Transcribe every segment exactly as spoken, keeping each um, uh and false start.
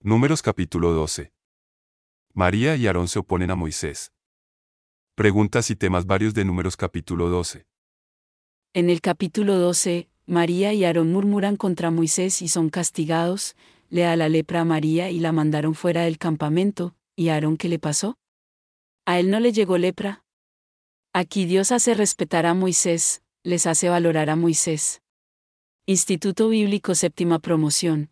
Números capítulo doce. María y Aarón se oponen a Moisés. Preguntas y temas varios de Números capítulo doce. En el capítulo doce, María y Aarón murmuran contra Moisés y son castigados. Le da la lepra a María y la mandaron fuera del campamento. ¿Y a Aarón qué le pasó? A él no le llegó lepra. Aquí Dios hace respetar a Moisés, les hace valorar a Moisés. Instituto Bíblico Séptima Promoción.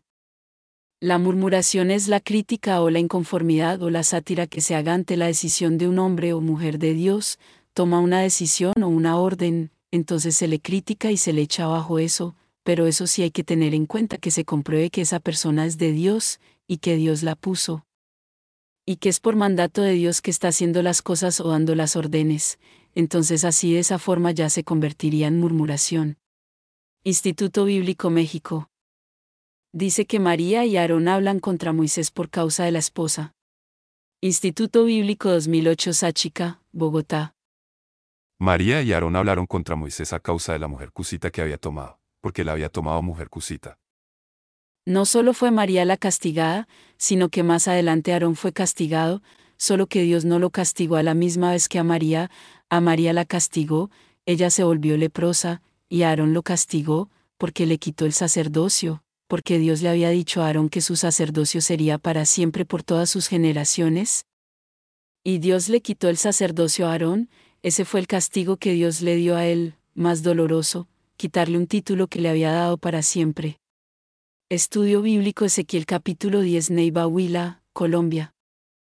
La murmuración es la crítica o la inconformidad o la sátira que se haga ante la decisión de un hombre o mujer de Dios, toma una decisión o una orden, entonces se le critica y se le echa abajo eso, pero eso sí hay que tener en cuenta que se compruebe que esa persona es de Dios, y que Dios la puso. Y que es por mandato de Dios que está haciendo las cosas o dando las órdenes, entonces así de esa forma ya se convertiría en murmuración. Instituto Bíblico México. Dice que María y Aarón hablan contra Moisés por causa de la esposa. Instituto Bíblico dos mil ocho Sáchica, Bogotá. María y Aarón hablaron contra Moisés a causa de la mujer cusita que había tomado, porque la había tomado mujer cusita. No solo fue María la castigada, sino que más adelante Aarón fue castigado, solo que Dios no lo castigó a la misma vez que a María, a María la castigó, ella se volvió leprosa, y Aarón lo castigó, porque le quitó el sacerdocio, porque Dios le había dicho a Aarón que su sacerdocio sería para siempre por todas sus generaciones. Y Dios le quitó el sacerdocio a Aarón, ese fue el castigo que Dios le dio a él, más doloroso, quitarle un título que le había dado para siempre. Estudio Bíblico Ezequiel capítulo diez Neiva Huila, Colombia.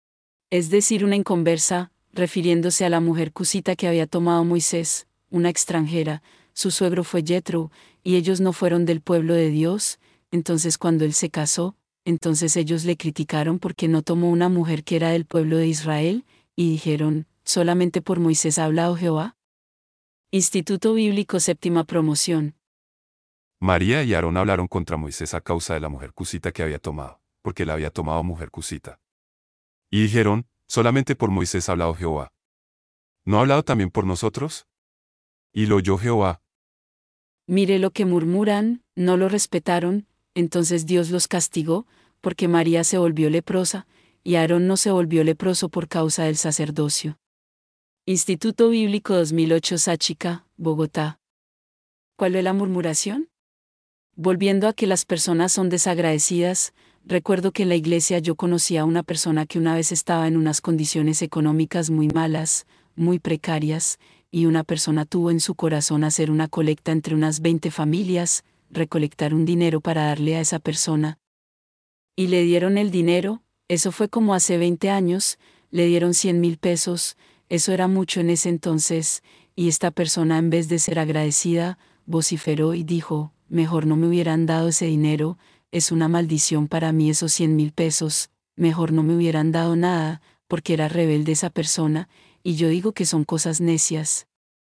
Es decir, una inconversa, refiriéndose a la mujer cusita que había tomado Moisés, una extranjera, su suegro fue Jetro, y ellos no fueron del pueblo de Dios, entonces cuando él se casó, entonces ellos le criticaron porque no tomó una mujer que era del pueblo de Israel, y dijeron, ¿solamente por Moisés ha hablado Jehová? Instituto Bíblico Séptima Promoción. María y Aarón hablaron contra Moisés a causa de la mujer cusita que había tomado, porque la había tomado mujer cusita. Y dijeron, solamente por Moisés ha hablado Jehová. ¿No ha hablado también por nosotros? Y lo oyó Jehová. Mire lo que murmuran, no lo respetaron, entonces Dios los castigó, porque María se volvió leprosa, y Aarón no se volvió leproso por causa del sacerdocio. Instituto Bíblico dos mil ocho Sáchica, Bogotá. ¿Cuál es la murmuración? Volviendo a que las personas son desagradecidas, recuerdo que en la iglesia yo conocí a una persona que una vez estaba en unas condiciones económicas muy malas, muy precarias, y una persona tuvo en su corazón hacer una colecta entre unas veinte familias, recolectar un dinero para darle a esa persona. Y le dieron el dinero, eso fue como hace veinte años, le dieron cien mil pesos, eso era mucho en ese entonces, y esta persona en vez de ser agradecida, vociferó y dijo, mejor no me hubieran dado ese dinero, es una maldición para mí esos cien mil pesos, mejor no me hubieran dado nada, porque era rebelde esa persona, y yo digo que son cosas necias.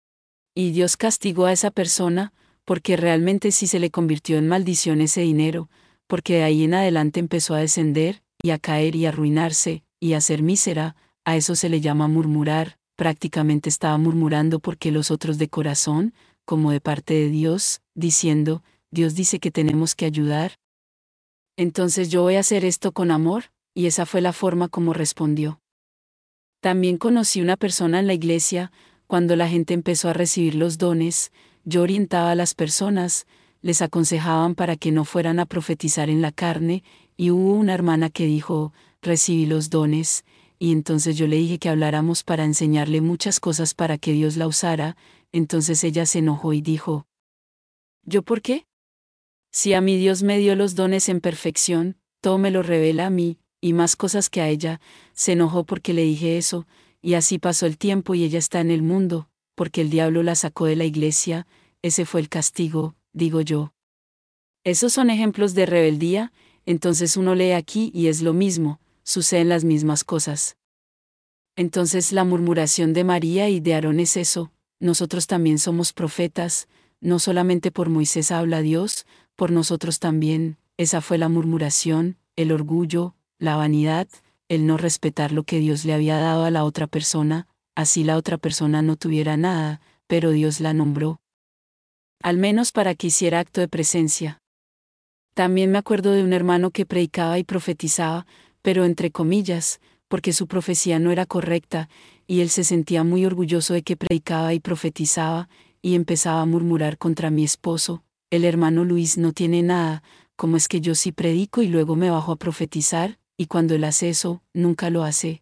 Y Dios castigó a esa persona, porque realmente sí se le convirtió en maldición ese dinero, porque de ahí en adelante empezó a descender, y a caer y a arruinarse, y a ser mísera, a eso se le llama murmurar, prácticamente estaba murmurando porque los otros de corazón, como de parte de Dios, diciendo, Dios dice que tenemos que ayudar. Entonces yo voy a hacer esto con amor, y esa fue la forma como respondió. También conocí una persona en la iglesia, cuando la gente empezó a recibir los dones, yo orientaba a las personas, les aconsejaban para que no fueran a profetizar en la carne, y hubo una hermana que dijo, recibí los dones, y entonces yo le dije que habláramos para enseñarle muchas cosas para que Dios la usara, entonces ella se enojó y dijo, ¿yo por qué? Si a mi Dios me dio los dones en perfección, todo me lo revela a mí, y más cosas que a ella, se enojó porque le dije eso, y así pasó el tiempo y ella está en el mundo, porque el diablo la sacó de la iglesia, ese fue el castigo, digo yo. Esos son ejemplos de rebeldía, entonces uno lee aquí y es lo mismo, suceden las mismas cosas. Entonces la murmuración de María y de Aarón es eso, nosotros también somos profetas, no solamente por Moisés habla Dios, por nosotros también, esa fue la murmuración, el orgullo, la vanidad, el no respetar lo que Dios le había dado a la otra persona, así la otra persona no tuviera nada, pero Dios la nombró. Al menos para que hiciera acto de presencia. También me acuerdo de un hermano que predicaba y profetizaba, pero entre comillas, porque su profecía no era correcta, y él se sentía muy orgulloso de que predicaba y profetizaba, y empezaba a murmurar contra mi esposo: el hermano Luis no tiene nada, ¿cómo es que yo sí predico y luego me bajo a profetizar, y cuando él hace eso, nunca lo hace?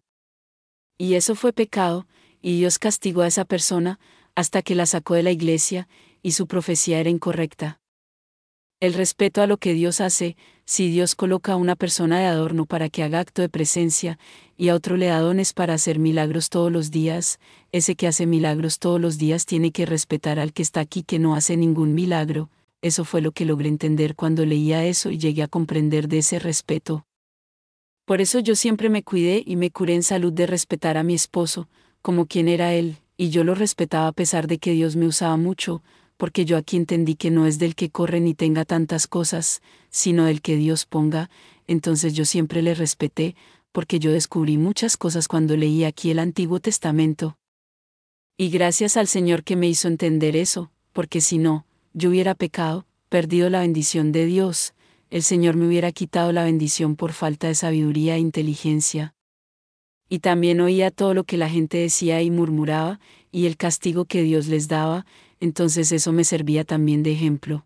Y eso fue pecado, y Dios castigó a esa persona, hasta que la sacó de la iglesia, y su profecía era incorrecta. El respeto a lo que Dios hace: si Dios coloca a una persona de adorno para que haga acto de presencia, y a otro le da dones para hacer milagros todos los días, ese que hace milagros todos los días tiene que respetar al que está aquí que no hace ningún milagro. Eso fue lo que logré entender cuando leía eso y llegué a comprender de ese respeto. Por eso yo siempre me cuidé y me curé en salud de respetar a mi esposo, como quien era él, y yo lo respetaba a pesar de que Dios me usaba mucho, porque yo aquí entendí que no es del que corre ni tenga tantas cosas, sino del que Dios ponga. Entonces yo siempre le respeté, porque yo descubrí muchas cosas cuando leí aquí el Antiguo Testamento. Y gracias al Señor que me hizo entender eso, porque si no, yo hubiera pecado, perdido la bendición de Dios, el Señor me hubiera quitado la bendición por falta de sabiduría e inteligencia. Y también oía todo lo que la gente decía y murmuraba, y el castigo que Dios les daba, entonces eso me servía también de ejemplo.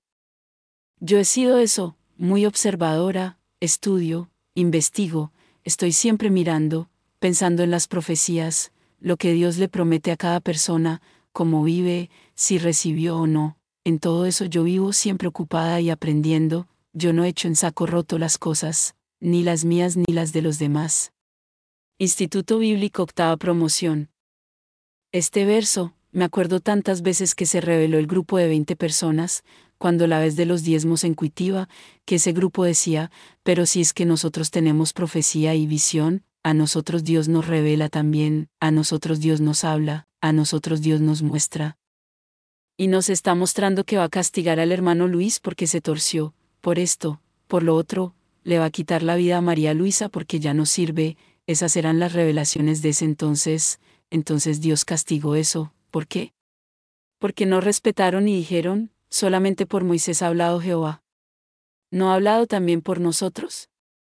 Yo he sido eso, muy observadora, estudio, investigo, estoy siempre mirando, pensando en las profecías, lo que Dios le promete a cada persona, cómo vive, si recibió o no. En todo eso yo vivo siempre ocupada y aprendiendo. Yo no echo en saco roto las cosas, ni las mías ni las de los demás. Instituto Bíblico Octava Promoción. Este verso, me acuerdo tantas veces que se reveló el grupo de veinte personas, cuando la vez de los diezmos en Cuitiva, que ese grupo decía: pero si es que nosotros tenemos profecía y visión, a nosotros Dios nos revela también, a nosotros Dios nos habla, a nosotros Dios nos muestra. Y nos está mostrando que va a castigar al hermano Luis porque se torció, por esto, por lo otro, le va a quitar la vida a María Luisa porque ya no sirve. Esas eran las revelaciones de ese entonces. Entonces Dios castigó eso. ¿Por qué? Porque no respetaron y dijeron: solamente por Moisés ha hablado Jehová. ¿No ha hablado también por nosotros?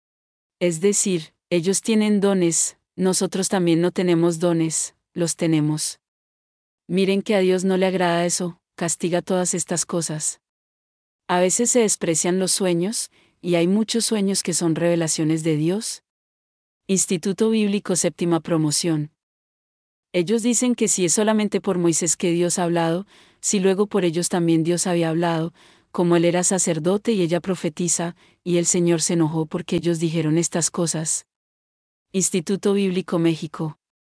Es decir, ellos tienen dones, nosotros también no tenemos dones, los tenemos. Miren que a Dios no le agrada eso, castiga todas estas cosas. A veces se desprecian los sueños, y hay muchos sueños que son revelaciones de Dios. Instituto Bíblico Séptima Promoción. Ellos dicen que si es solamente por Moisés que Dios ha hablado, si luego por ellos también Dios había hablado, como él era sacerdote y ella profetiza, y el Señor se enojó porque ellos dijeron estas cosas. Instituto Bíblico México.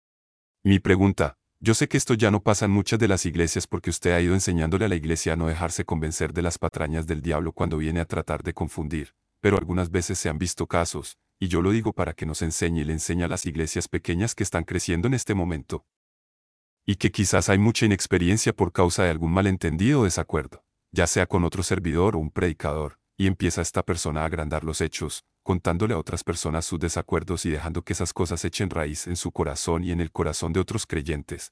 Mi pregunta: yo sé que esto ya no pasa en muchas de las iglesias porque usted ha ido enseñándole a la iglesia a no dejarse convencer de las patrañas del diablo cuando viene a tratar de confundir, pero algunas veces se han visto casos, y yo lo digo para que nos enseñe y le enseñe a las iglesias pequeñas que están creciendo en este momento. Y que quizás hay mucha inexperiencia por causa de algún malentendido o desacuerdo, ya sea con otro servidor o un predicador, y empieza esta persona a agrandar los hechos, contándole a otras personas sus desacuerdos y dejando que esas cosas echen raíz en su corazón y en el corazón de otros creyentes.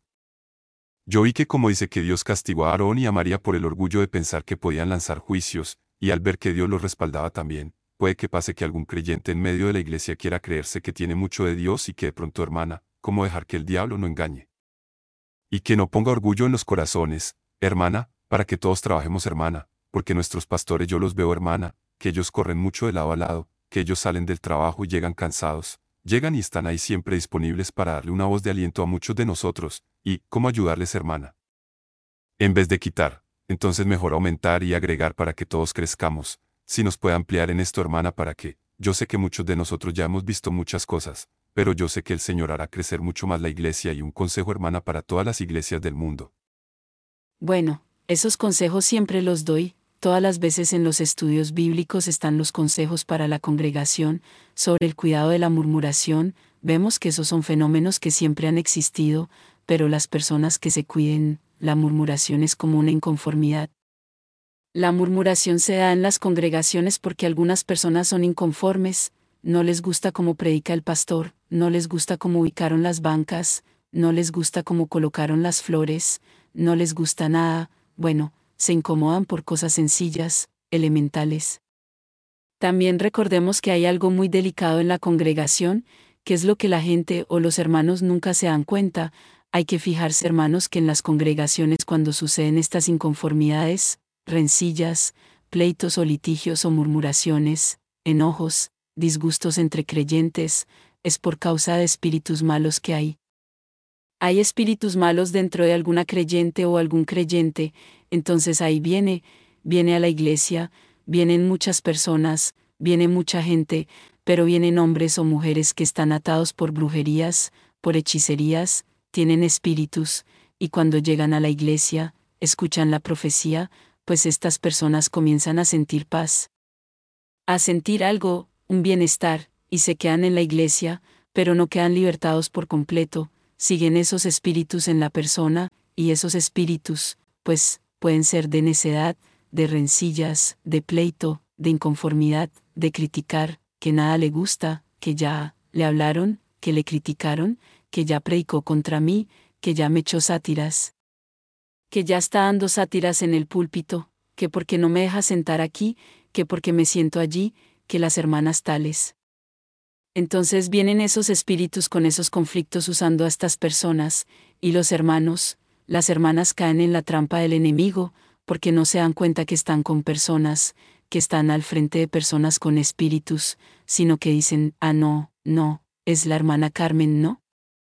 Yo vi que como dice que Dios castigó a Aarón y a María por el orgullo de pensar que podían lanzar juicios, y al ver que Dios los respaldaba también, puede que pase que algún creyente en medio de la iglesia quiera creerse que tiene mucho de Dios y que de pronto, hermana, ¿cómo dejar que el diablo no engañe? Y que no ponga orgullo en los corazones, hermana, para que todos trabajemos, hermana, porque nuestros pastores yo los veo, hermana, que ellos corren mucho de lado a lado, que ellos salen del trabajo y llegan cansados, llegan y están ahí siempre disponibles para darle una voz de aliento a muchos de nosotros, y ¿cómo ayudarles, hermana? En vez de quitar, entonces mejor aumentar y agregar para que todos crezcamos. Si nos puede ampliar en esto, hermana, para que, yo sé que muchos de nosotros ya hemos visto muchas cosas, pero yo sé que el Señor hará crecer mucho más la iglesia, y un consejo, hermana, para todas las iglesias del mundo. Bueno, esos consejos siempre los doy. Todas las veces en los estudios bíblicos están los consejos para la congregación sobre el cuidado de la murmuración. Vemos que esos son fenómenos que siempre han existido, pero las personas que se cuiden, la murmuración es como una inconformidad. La murmuración se da en las congregaciones porque algunas personas son inconformes, no les gusta cómo predica el pastor, no les gusta cómo ubicaron las bancas, no les gusta cómo colocaron las flores, no les gusta nada, bueno, se incomodan por cosas sencillas, elementales. También recordemos que hay algo muy delicado en la congregación, que es lo que la gente o los hermanos nunca se dan cuenta. Hay que fijarse, hermanos, que en las congregaciones cuando suceden estas inconformidades, rencillas, pleitos o litigios o murmuraciones, enojos, disgustos entre creyentes, es por causa de espíritus malos que hay. Hay espíritus malos dentro de alguna creyente o algún creyente, entonces ahí viene, viene a la iglesia, vienen muchas personas, viene mucha gente, pero vienen hombres o mujeres que están atados por brujerías, por hechicerías, tienen espíritus, y cuando llegan a la iglesia, escuchan la profecía, pues estas personas comienzan a sentir paz, a sentir algo, un bienestar, y se quedan en la iglesia, pero no quedan libertados por completo, siguen esos espíritus en la persona, y esos espíritus, pues, pueden ser de necedad, de rencillas, de pleito, de inconformidad, de criticar, que nada le gusta, que ya le hablaron, que le criticaron, que ya predicó contra mí, que ya me echó sátiras, que ya está dando sátiras en el púlpito, que porque no me deja sentar aquí, que porque me siento allí, que las hermanas tales. Entonces vienen esos espíritus con esos conflictos usando a estas personas, y los hermanos, las hermanas caen en la trampa del enemigo, porque no se dan cuenta que están con personas, que están al frente de personas con espíritus, sino que dicen, ah no, no, es la hermana Carmen, ¿no?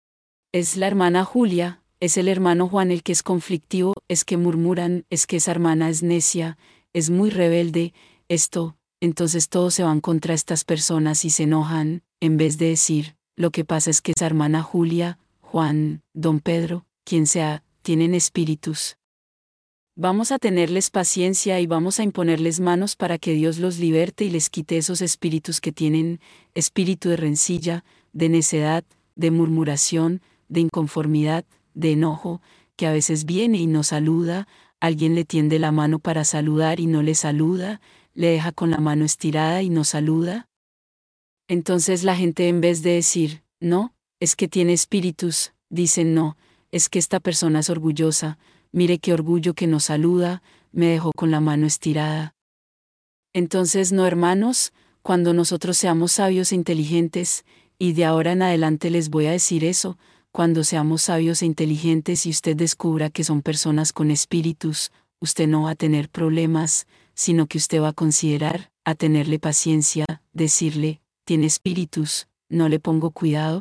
Es la hermana Julia, es el hermano Juan el que es conflictivo, es que murmuran, es que esa hermana es necia, es muy rebelde, esto, entonces todos se van contra estas personas y se enojan, en vez de decir, lo que pasa es que esa hermana Julia, Juan, don Pedro, quien sea, tienen espíritus. Vamos a tenerles paciencia y vamos a imponerles manos para que Dios los liberte y les quite esos espíritus que tienen, espíritu de rencilla, de necedad, de murmuración, de inconformidad, de enojo, que a veces viene y no saluda, alguien le tiende la mano para saludar y no le saluda, le deja con la mano estirada y no saluda. Entonces la gente, en vez de decir, no, es que tiene espíritus, dicen no, es que esta persona es orgullosa, mire qué orgullo que no saluda, me dejó con la mano estirada. Entonces no, hermanos, cuando nosotros seamos sabios e inteligentes, y de ahora en adelante les voy a decir eso, cuando seamos sabios e inteligentes y usted descubra que son personas con espíritus, usted no va a tener problemas, sino que usted va a considerar, a tenerle paciencia, decirle, tiene espíritus, no le pongo cuidado.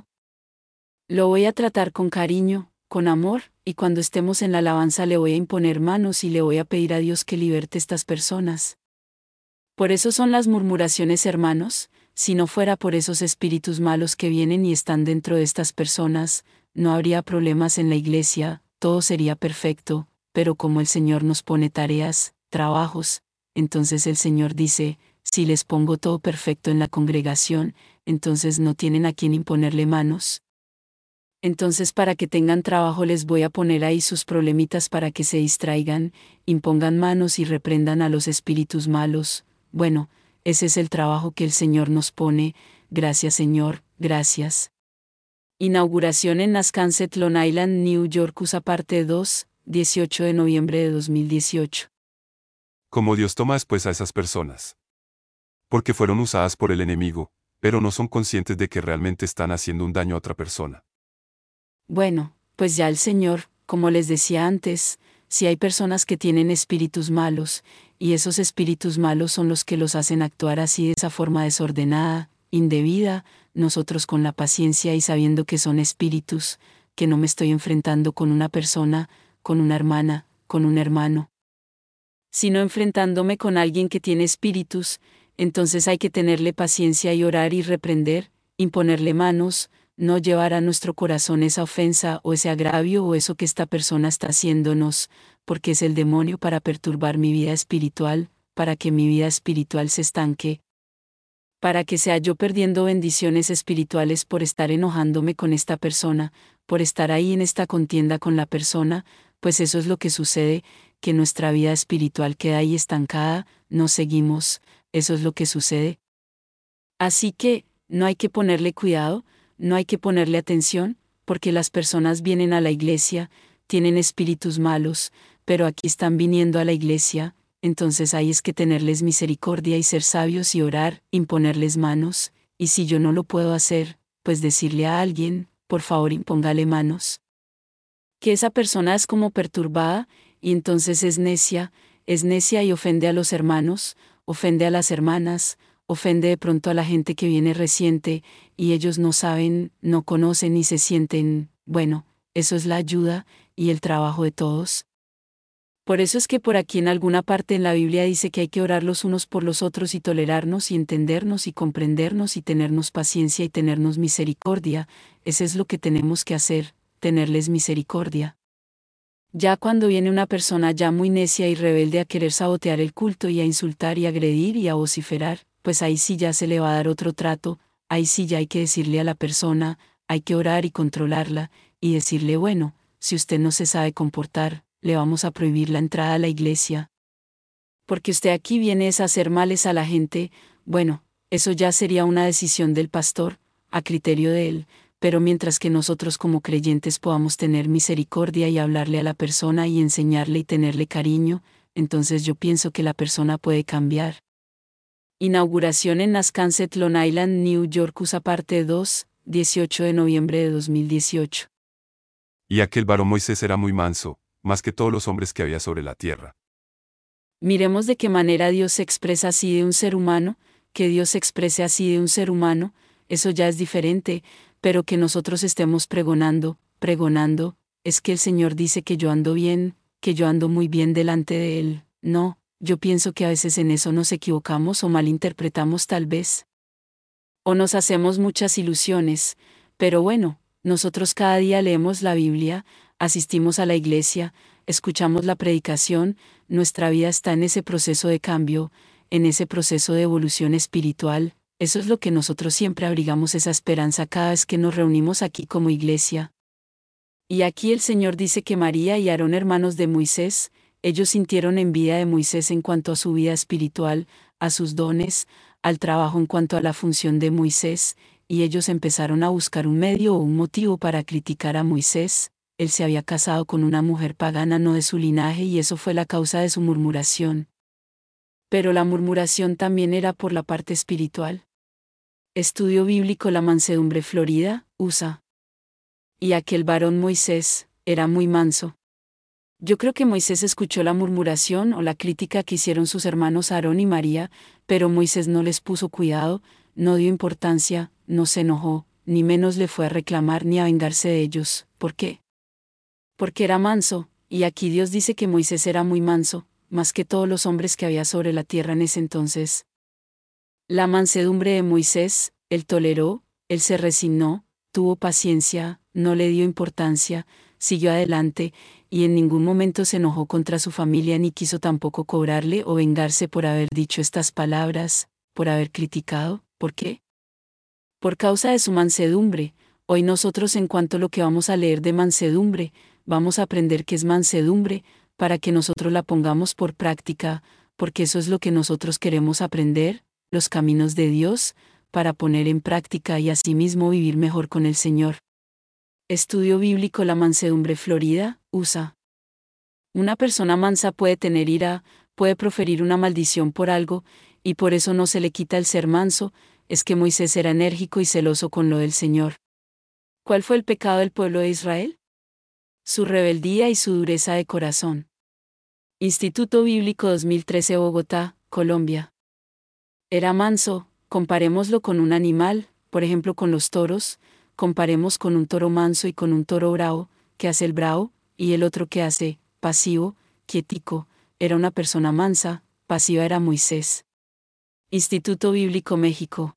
Lo voy a tratar con cariño, con amor, y cuando estemos en la alabanza le voy a imponer manos y le voy a pedir a Dios que liberte a estas personas. Por eso son las murmuraciones, hermanos, si no fuera por esos espíritus malos que vienen y están dentro de estas personas, no habría problemas en la iglesia, todo sería perfecto, pero como el Señor nos pone tareas, trabajos, entonces el Señor dice, si les pongo todo perfecto en la congregación, entonces no tienen a quién imponerle manos. Entonces para que tengan trabajo les voy a poner ahí sus problemitas para que se distraigan, impongan manos y reprendan a los espíritus malos. Bueno, ese es el trabajo que el Señor nos pone, gracias Señor, gracias. Inauguración en Nascansett, Long Island, New York, U S A parte dos, dieciocho de noviembre de dos mil dieciocho. ¿Cómo Dios toma después a esas personas? Porque fueron usadas por el enemigo, pero no son conscientes de que realmente están haciendo un daño a otra persona. Bueno, pues ya el Señor, como les decía antes, si hay personas que tienen espíritus malos, y esos espíritus malos son los que los hacen actuar así de esa forma desordenada, indebida, nosotros con la paciencia y sabiendo que son espíritus, que no me estoy enfrentando con una persona, con una hermana, con un hermano, sino enfrentándome con alguien que tiene espíritus, entonces hay que tenerle paciencia y orar y reprender, imponerle manos, no llevar a nuestro corazón esa ofensa o ese agravio o eso que esta persona está haciéndonos, porque es el demonio para perturbar mi vida espiritual, para que mi vida espiritual se estanque, para que sea yo perdiendo bendiciones espirituales por estar enojándome con esta persona, por estar ahí en esta contienda con la persona, pues eso es lo que sucede, que nuestra vida espiritual queda ahí estancada, no seguimos, eso es lo que sucede. Así que, no hay que ponerle cuidado, no hay que ponerle atención, porque las personas vienen a la iglesia, tienen espíritus malos, pero aquí están viniendo a la iglesia, entonces hay es que tenerles misericordia y ser sabios y orar, imponerles manos, y si yo no lo puedo hacer, pues decirle a alguien, por favor impóngale manos. Que esa persona es como perturbada, y entonces es necia, es necia y ofende a los hermanos, ofende a las hermanas, ofende de pronto a la gente que viene reciente, y ellos no saben, no conocen ni se sienten, bueno, eso es la ayuda, y el trabajo de todos. Por eso es que por aquí en alguna parte en la Biblia dice que hay que orar los unos por los otros y tolerarnos y entendernos y comprendernos y tenernos paciencia y tenernos misericordia, eso es lo que tenemos que hacer, tenerles misericordia. Ya cuando viene una persona ya muy necia y rebelde a querer sabotear el culto y a insultar y agredir y a vociferar, pues ahí sí ya se le va a dar otro trato, ahí sí ya hay que decirle a la persona, hay que orar y controlarla, y decirle, bueno, si usted no se sabe comportar, le vamos a prohibir la entrada a la iglesia. Porque usted aquí viene es a hacer males a la gente, bueno, eso ya sería una decisión del pastor, a criterio de él, pero mientras que nosotros como creyentes podamos tener misericordia y hablarle a la persona y enseñarle y tenerle cariño, entonces yo pienso que la persona puede cambiar. Inauguración en Nascanset, Long Island, New York, U S A, parte dos, dieciocho de noviembre de dos mil dieciocho. Y aquel varón Moisés era muy manso, más que todos los hombres que había sobre la tierra. Miremos de qué manera Dios se expresa así de un ser humano, que Dios se exprese así de un ser humano, eso ya es diferente, pero que nosotros estemos pregonando, pregonando, es que el Señor dice que yo ando bien, que yo ando muy bien delante de Él. No, yo pienso que a veces en eso nos equivocamos o malinterpretamos tal vez. O nos hacemos muchas ilusiones, pero bueno, nosotros cada día leemos la Biblia, asistimos a la iglesia, escuchamos la predicación, nuestra vida está en ese proceso de cambio, en ese proceso de evolución espiritual, eso es lo que nosotros siempre abrigamos esa esperanza cada vez que nos reunimos aquí como iglesia. Y aquí el Señor dice que María y Aarón, hermanos de Moisés, ellos sintieron envidia de Moisés en cuanto a su vida espiritual, a sus dones, al trabajo en cuanto a la función de Moisés, y ellos empezaron a buscar un medio o un motivo para criticar a Moisés. Él se había casado con una mujer pagana no de su linaje y eso fue la causa de su murmuración. Pero la murmuración también era por la parte espiritual. Estudio bíblico La mansedumbre, Florida, U S A. Y aquel varón Moisés, era muy manso. Yo creo que Moisés escuchó la murmuración o la crítica que hicieron sus hermanos Aarón y María, pero Moisés no les puso cuidado, no dio importancia, no se enojó, ni menos le fue a reclamar ni a vengarse de ellos. ¿Por qué? Porque era manso, y aquí Dios dice que Moisés era muy manso, más que todos los hombres que había sobre la tierra en ese entonces. La mansedumbre de Moisés, él toleró, él se resignó, tuvo paciencia, no le dio importancia, siguió adelante, y en ningún momento se enojó contra su familia ni quiso tampoco cobrarle o vengarse por haber dicho estas palabras, por haber criticado. ¿Por qué? Por causa de su mansedumbre. Hoy nosotros en cuanto a lo que vamos a leer de mansedumbre, vamos a aprender qué es mansedumbre, para que nosotros la pongamos por práctica, porque eso es lo que nosotros queremos aprender, los caminos de Dios, para poner en práctica y asimismo vivir mejor con el Señor. Estudio bíblico La mansedumbre, Florida, U S A. Una persona mansa puede tener ira, puede proferir una maldición por algo, y por eso no se le quita el ser manso, es que Moisés era enérgico y celoso con lo del Señor. ¿Cuál fue el pecado del pueblo de Israel? Su rebeldía y su dureza de corazón. Instituto Bíblico dos mil trece, Bogotá, Colombia. Era manso, comparémoslo con un animal, por ejemplo con los toros, comparemos con un toro manso y con un toro bravo, que hace el bravo, y el otro que hace, pasivo, quietico, era una persona mansa, pasiva era Moisés. Instituto Bíblico México.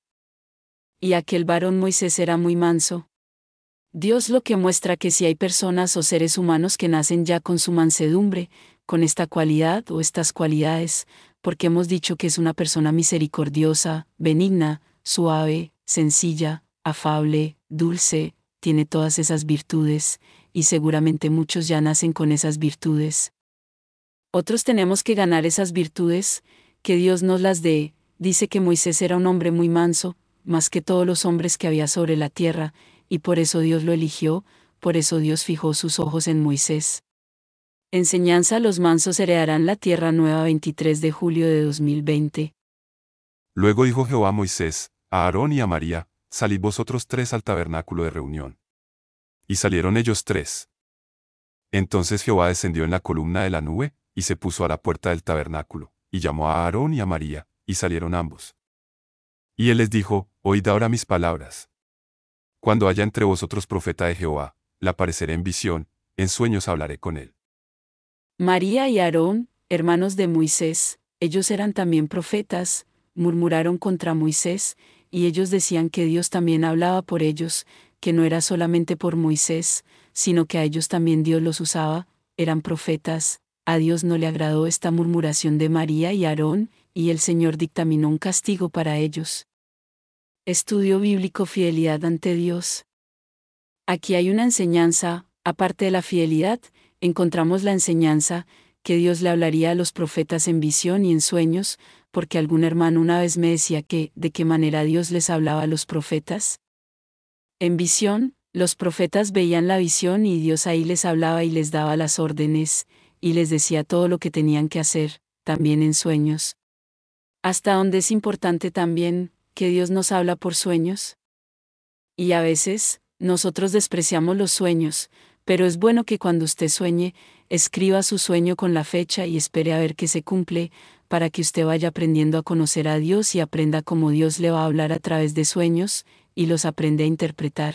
Y aquel varón Moisés era muy manso. Dios lo que muestra que si hay personas o seres humanos que nacen ya con su mansedumbre, con esta cualidad o estas cualidades, porque hemos dicho que es una persona misericordiosa, benigna, suave, sencilla, afable, dulce, tiene todas esas virtudes, y seguramente muchos ya nacen con esas virtudes. Otros tenemos que ganar esas virtudes, que Dios nos las dé. Dice que Moisés era un hombre muy manso, más que todos los hombres que había sobre la tierra, y por eso Dios lo eligió, por eso Dios fijó sus ojos en Moisés. Enseñanza: los mansos heredarán la tierra nueva. Veintitrés de julio de dos mil veinte. Luego dijo Jehová a Moisés, a Aarón y a María, salid vosotros tres al tabernáculo de reunión. Y salieron ellos tres. Entonces Jehová descendió en la columna de la nube, y se puso a la puerta del tabernáculo, y llamó a Aarón y a María, y salieron ambos. Y él les dijo, oíd ahora mis palabras. Cuando haya entre vosotros profeta de Jehová, le apareceré en visión, en sueños hablaré con él. María y Aarón, hermanos de Moisés, ellos eran también profetas, murmuraron contra Moisés, y ellos decían que Dios también hablaba por ellos, que no era solamente por Moisés, sino que a ellos también Dios los usaba, eran profetas. A Dios no le agradó esta murmuración de María y Aarón, y el Señor dictaminó un castigo para ellos. Estudio bíblico: fidelidad ante Dios. Aquí hay una enseñanza. Aparte de la fidelidad, encontramos la enseñanza que Dios le hablaría a los profetas en visión y en sueños, porque algún hermano una vez me decía que, ¿de qué manera Dios les hablaba a los profetas? En visión, los profetas veían la visión y Dios ahí les hablaba y les daba las órdenes, y les decía todo lo que tenían que hacer, también en sueños. Hasta donde es importante también que Dios nos habla por sueños. Y a veces, nosotros despreciamos los sueños, pero es bueno que cuando usted sueñe, escriba su sueño con la fecha y espere a ver que se cumple, para que usted vaya aprendiendo a conocer a Dios y aprenda cómo Dios le va a hablar a través de sueños, y los aprende a interpretar.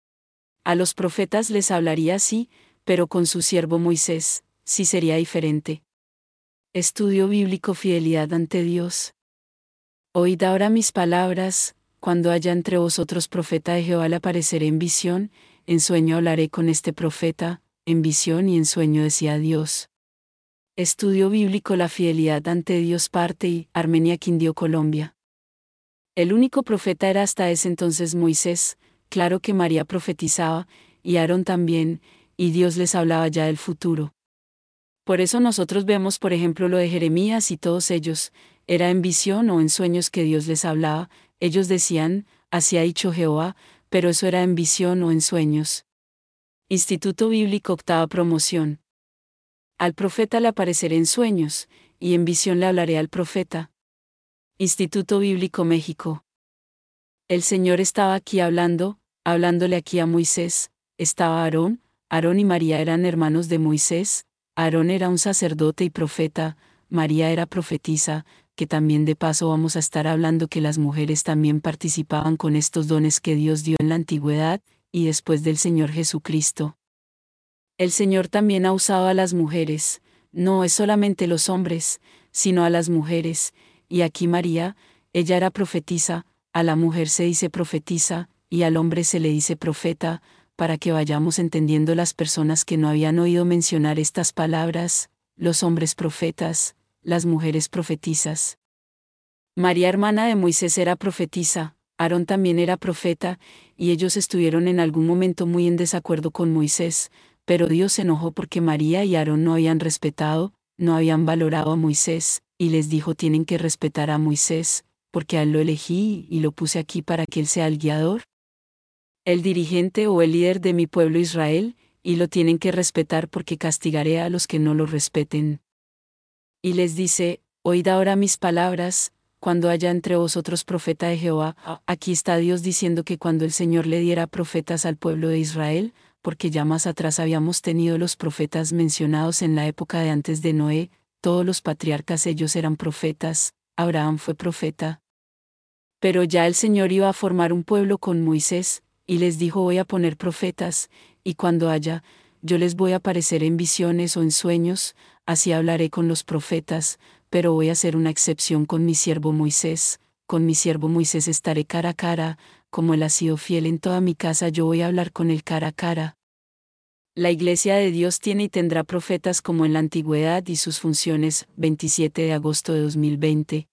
A los profetas les hablaría así, pero con su siervo Moisés, sí sería diferente. Estudio bíblico: fidelidad ante Dios. Oíd ahora mis palabras. Cuando haya entre vosotros profeta de Jehová, le apareceré en visión, en sueño hablaré con este profeta, en visión y en sueño decía Dios. Estudio bíblico: la fidelidad ante Dios. Parte y Armenia, Quindío, Colombia. El único profeta era hasta ese entonces Moisés. Claro que María profetizaba, y Aarón también, y Dios les hablaba ya del futuro. Por eso nosotros vemos, por ejemplo, lo de Jeremías y todos ellos, era en visión o en sueños que Dios les hablaba. Ellos decían, así ha dicho Jehová, pero eso era en visión o en sueños. Instituto Bíblico, octava promoción. Al profeta le apareceré en sueños, y en visión le hablaré al profeta. Instituto Bíblico, México. El Señor estaba aquí hablando, hablándole aquí a Moisés. Estaba Aarón. Aarón y María eran hermanos de Moisés. Aarón era un sacerdote y profeta, María era profetisa, que también de paso vamos a estar hablando que las mujeres también participaban con estos dones que Dios dio en la antigüedad, y después del Señor Jesucristo. El Señor también ha usado a las mujeres, no es solamente los hombres, sino a las mujeres, y aquí María, ella era profetisa, a la mujer se dice profetisa, y al hombre se le dice profeta, para que vayamos entendiendo las personas que no habían oído mencionar estas palabras, los hombres profetas, las mujeres profetisas. María, hermana de Moisés, era profetisa, Aarón también era profeta, y ellos estuvieron en algún momento muy en desacuerdo con Moisés, pero Dios se enojó porque María y Aarón no habían respetado, no habían valorado a Moisés, y les dijo: tienen que respetar a Moisés, porque a él lo elegí y lo puse aquí para que él sea el guiador, el dirigente o el líder de mi pueblo Israel, y lo tienen que respetar porque castigaré a los que no lo respeten. Y les dice: oíd ahora mis palabras. Cuando haya entre vosotros profeta de Jehová, aquí está Dios diciendo que cuando el Señor le diera profetas al pueblo de Israel, porque ya más atrás habíamos tenido los profetas mencionados en la época de antes de Noé, todos los patriarcas ellos eran profetas, Abraham fue profeta. Pero ya el Señor iba a formar un pueblo con Moisés, y les dijo: voy a poner profetas, y cuando haya, yo les voy a aparecer en visiones o en sueños, así hablaré con los profetas, pero voy a hacer una excepción con mi siervo Moisés, con mi siervo Moisés estaré cara a cara, como él ha sido fiel en toda mi casa, yo voy a hablar con él cara a cara. La Iglesia de Dios tiene y tendrá profetas como en la antigüedad y sus funciones. veintisiete de agosto de dos mil veinte.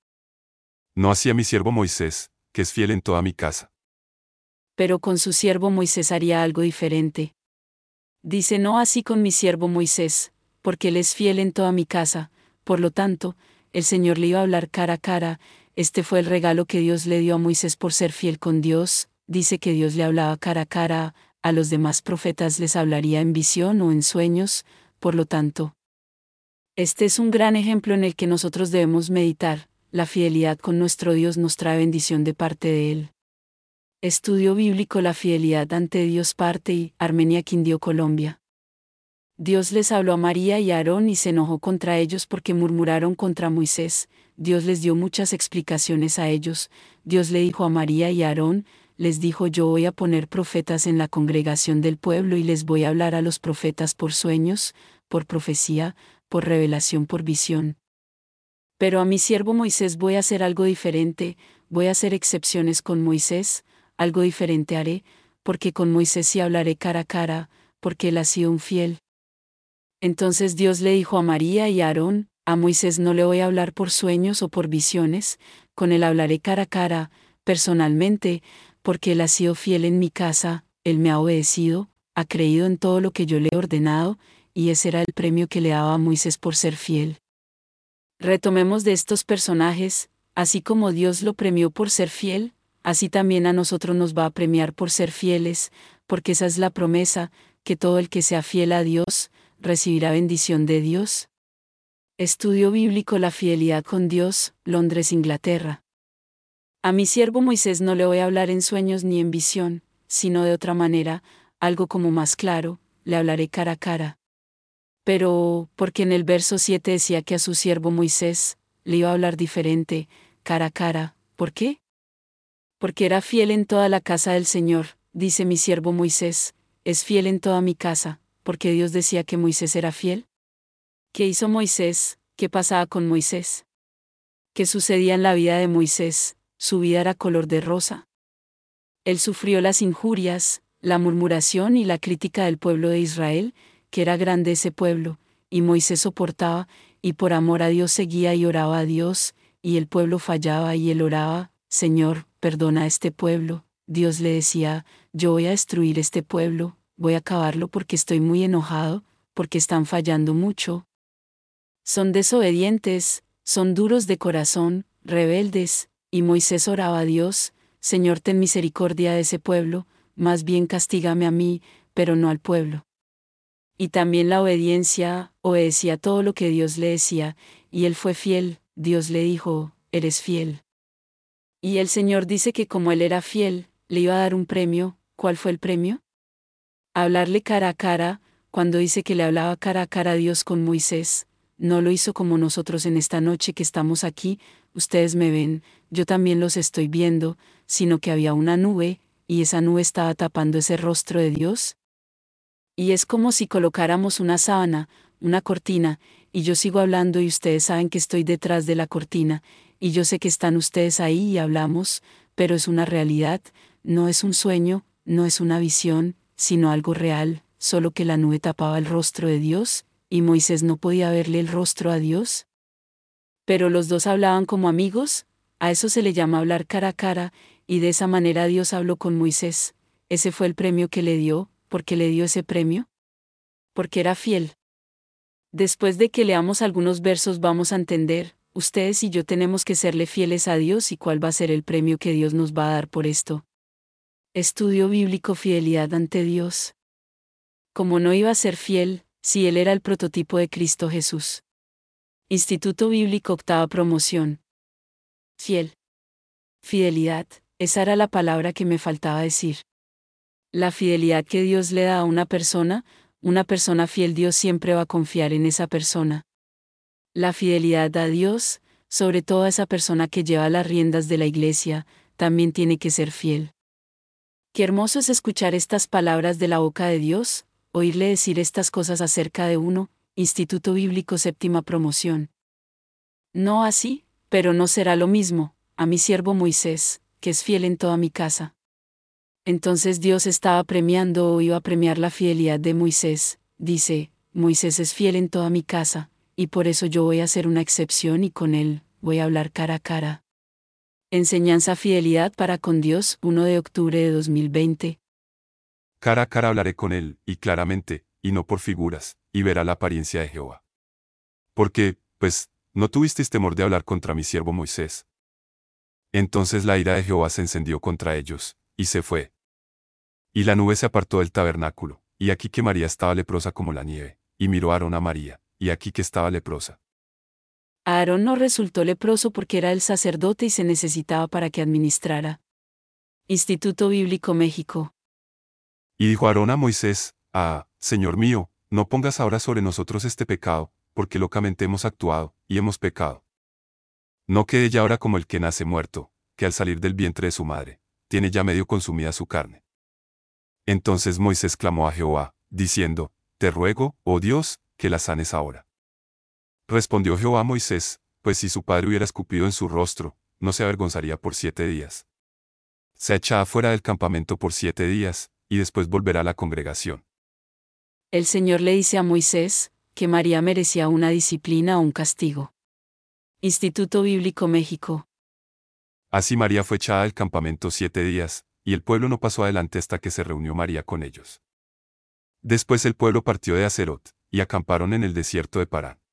No así a mi siervo Moisés, que es fiel en toda mi casa. Pero con su siervo Moisés haría algo diferente. Dice: no así con mi siervo Moisés, porque él es fiel en toda mi casa. Por lo tanto, el Señor le iba a hablar cara a cara. Este fue el regalo que Dios le dio a Moisés por ser fiel con Dios. Dice que Dios le hablaba cara a cara, a los demás profetas les hablaría en visión o en sueños. Por lo tanto, Este es un gran ejemplo en el que nosotros debemos meditar. La fidelidad con nuestro Dios nos trae bendición de parte de Él. Estudio bíblico. La fidelidad ante Dios parte y Armenia, Quindío, Colombia. Dios les habló a María y a Aarón y se enojó contra ellos porque murmuraron contra Moisés. Dios les dio muchas explicaciones a ellos. Dios le dijo a María y a Aarón, les dijo: yo voy a poner profetas en la congregación del pueblo y les voy a hablar a los profetas por sueños, por profecía, por revelación, por visión. Pero a mi siervo Moisés voy a hacer algo diferente, voy a hacer excepciones con Moisés, algo diferente haré, porque con Moisés sí hablaré cara a cara, porque él ha sido un fiel. Entonces Dios le dijo a María y a Aarón: a Moisés no le voy a hablar por sueños o por visiones, con él hablaré cara a cara, personalmente, porque él ha sido fiel en mi casa, él me ha obedecido, ha creído en todo lo que yo le he ordenado, y ese era el premio que le daba a Moisés por ser fiel. Retomemos de estos personajes: así como Dios lo premió por ser fiel, así también a nosotros nos va a premiar por ser fieles, porque esa es la promesa, que todo el que sea fiel a Dios, recibirá bendición de Dios. Estudio bíblico. La fidelidad con Dios, Londres, Inglaterra. A mi siervo Moisés no le voy a hablar en sueños ni en visión, sino de otra manera, algo como más claro, le hablaré cara a cara. Pero, porque en el verso siete decía que a su siervo Moisés le iba a hablar diferente, cara a cara, ¿por qué? Porque era fiel en toda la casa del Señor, dice mi siervo Moisés, es fiel en toda mi casa, porque Dios decía que Moisés era fiel. ¿Qué hizo Moisés? ¿Qué pasaba con Moisés? ¿Qué sucedía en la vida de Moisés? Su vida era color de rosa. Él sufrió las injurias, la murmuración y la crítica del pueblo de Israel, que era grande ese pueblo, y Moisés soportaba, y por amor a Dios seguía y oraba a Dios, y el pueblo fallaba y él oraba: Señor, perdona a este pueblo. Dios le decía: yo voy a destruir este pueblo, voy a acabarlo porque estoy muy enojado, porque están fallando mucho. Son desobedientes, son duros de corazón, rebeldes, y Moisés oraba a Dios: Señor, ten misericordia de ese pueblo, más bien castígame a mí, pero no al pueblo. Y también la obediencia, obedecía todo lo que Dios le decía, y él fue fiel. Dios le dijo: eres fiel. Y el Señor dice que como él era fiel, le iba a dar un premio. ¿Cuál fue el premio? Hablarle cara a cara. Cuando dice que le hablaba cara a cara a Dios con Moisés, no lo hizo como nosotros en esta noche que estamos aquí: ustedes me ven, yo también los estoy viendo, sino que había una nube, y esa nube estaba tapando ese rostro de Dios. Y es como si colocáramos una sábana, una cortina, y yo sigo hablando y ustedes saben que estoy detrás de la cortina, y yo sé que están ustedes ahí y hablamos, pero es una realidad, no es un sueño, no es una visión, sino algo real, solo que la nube tapaba el rostro de Dios, y Moisés no podía verle el rostro a Dios. Pero los dos hablaban como amigos, a eso se le llama hablar cara a cara, y de esa manera Dios habló con Moisés. Ese fue el premio que le dio. ¿Por qué le dio ese premio? Porque era fiel. Después de que leamos algunos versos vamos a entender, ustedes y yo tenemos que serle fieles a Dios y cuál va a ser el premio que Dios nos va a dar por esto. Estudio bíblico. Fidelidad ante Dios. Como no iba a ser fiel, si él era el prototipo de Cristo Jesús. Instituto Bíblico, octava promoción. Fiel. Fidelidad, esa era la palabra que me faltaba decir. La fidelidad que Dios le da a una persona, una persona fiel, Dios siempre va a confiar en esa persona. La fidelidad a Dios, sobre todo a esa persona que lleva las riendas de la iglesia, también tiene que ser fiel. Qué hermoso es escuchar estas palabras de la boca de Dios, oírle decir estas cosas acerca de uno. Instituto Bíblico, séptima promoción. No así, pero no será lo mismo, a mi siervo Moisés, que es fiel en toda mi casa. Entonces Dios estaba premiando o iba a premiar la fidelidad de Moisés. Dice: Moisés es fiel en toda mi casa, y por eso yo voy a hacer una excepción y con él voy a hablar cara a cara. Enseñanza: fidelidad para con Dios, primero de octubre de dos mil veinte. Cara a cara hablaré con él, y claramente, y no por figuras, y verá la apariencia de Jehová. Porque, pues, no tuvisteis temor de hablar contra mi siervo Moisés. Entonces la ira de Jehová se encendió contra ellos, y se fue. Y la nube se apartó del tabernáculo, y aquí que María estaba leprosa como la nieve, y miró a Aarón a María, y aquí que estaba leprosa. Aarón no resultó leproso porque era el sacerdote y se necesitaba para que administrara. Instituto Bíblico México. Y dijo Aarón a Moisés, ah, Señor mío, no pongas ahora sobre nosotros este pecado, porque locamente hemos actuado, y hemos pecado. No quede ya ahora como el que nace muerto, que al salir del vientre de su madre, tiene ya medio consumida su carne. Entonces Moisés clamó a Jehová, diciendo, Te ruego, oh Dios, que la sanes ahora. Respondió Jehová a Moisés, pues si su padre hubiera escupido en su rostro, no se avergonzaría por siete días. Se echará fuera del campamento por siete días, y después volverá a la congregación. El Señor le dice a Moisés, que María merecía una disciplina o un castigo. Instituto Bíblico México. Así María fue echada del campamento siete días, y el pueblo no pasó adelante hasta que se reunió María con ellos. Después el pueblo partió de Acerot, y acamparon en el desierto de Parán.